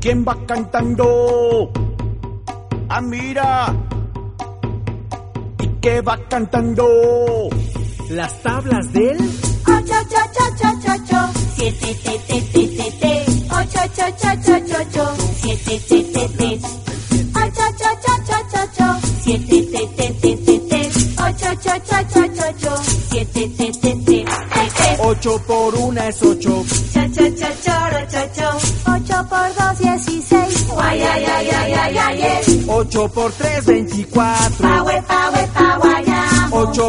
¿Quién va cantando? Ah, mira. ¿Y qué va cantando? Las tablas del 8, 8, 8, 8, 8, 7, te, te, te, te, te. 8, 8, 8, 8, 8, 7, te, te, te. 8, 8, 8, 8, 8, 7, te, te, te, te, te. 8, 8, 8, 8, 8, 7, te, te, te, te. 8 por 1 es 8. Cha, cha, cha, choro, cho, cho. 8 por 2, 16. Guay, ay, ay, ay, ay, ay, ay. 8 por 3, 24. Pa, we, pa, we, pa, guayamo. 8